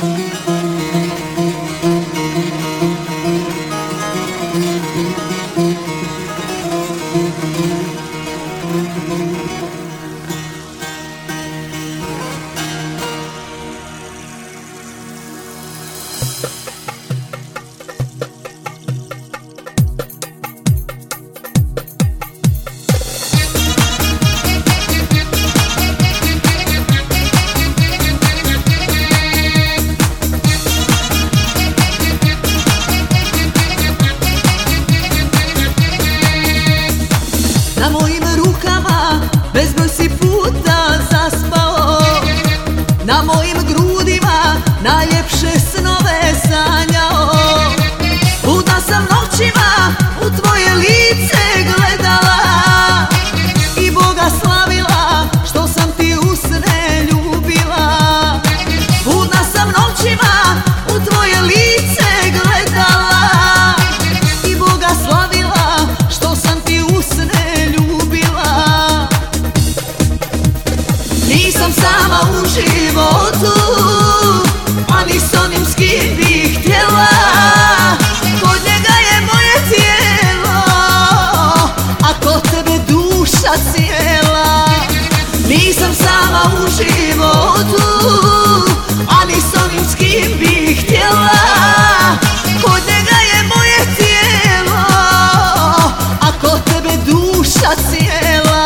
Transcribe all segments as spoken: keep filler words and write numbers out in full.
Na mojim rukama bezbroj si puta zaspao, na mojim grudima najljepše snove sanjao. Budna sam noćima u tvoje lice gledala i Boga slavila što sam ti u sne ljubila. Budna sam noćima u tvoje lice gledala i Boga slavila što sam ti u sne ljubila. Nisam sama u životu, a ni s onim s kim bih htjela. Kod njega je moje tijelo, a kod tebe duša cijela. Nisam sama u životu, a ni s onim s kim bih htjela. Kod njega je moje tijelo, a kod tebe duša cijela.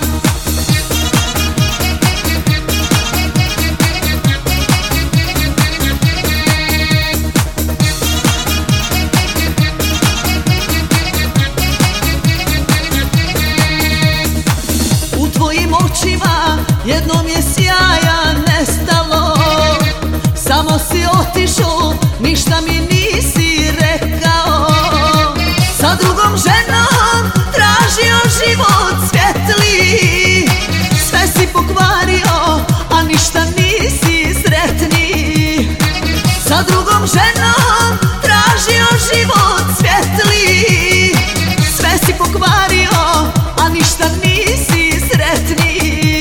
U tvojim očima jednom je sjaja nestalo, samo si otišao, ništa mi nisi rekao. Sa drugom ženom tražio život svjetli, sve si pokvario, a ništa nisi sretni. Sa drugom ženom tražio život svjetli, sve si pokvario, a ništa nisi sretni.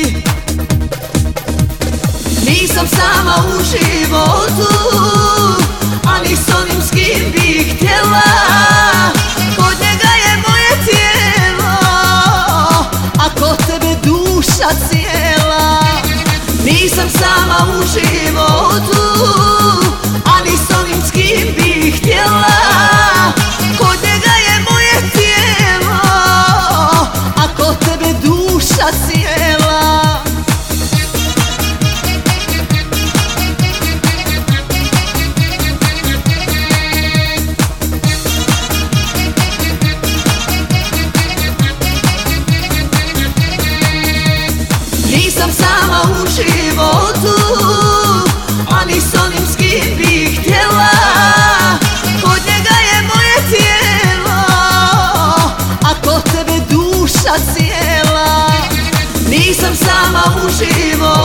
Nisam sama u životu, a ni s onim s kim bih htjela. Kod njega je moje tijelo, a kod tebe duša cijela. Nisam sama u životu, a ni s onim s kim bih htjela. Kod njega je moje tijelo, a kod tebe duša cijela. Nisam sama u životu, a ni s onim s kim bih htjela. Kod njega je moje tijelo, a kod tebe duša cijela. Nisam sama u životu,